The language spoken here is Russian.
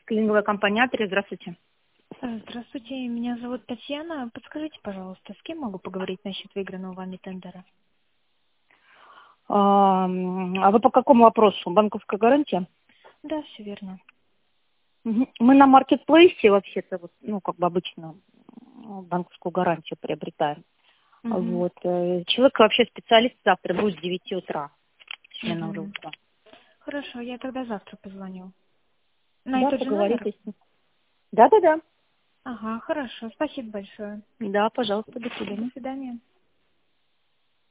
Клининговая компания «Атрия». Здравствуйте. Здравствуйте, меня зовут Татьяна. Подскажите, пожалуйста, с кем могу поговорить насчет выигранного вами тендера? А вы по какому вопросу? Банковская гарантия? Да, все верно. Мгм. Мы на маркетплейсе вообще-то, вот, ну, как бы обычно банковскую гарантию приобретаем. Угу. Вот. Человек вообще специалист завтра будет с 9 утра. Именно уже Угу. утро. Хорошо, я тогда завтра позвоню. На Да, этот же номер? поговорите с ним. Да-да-да. Ага, хорошо, спасибо большое. Да, пожалуйста, до До свидания. свидания.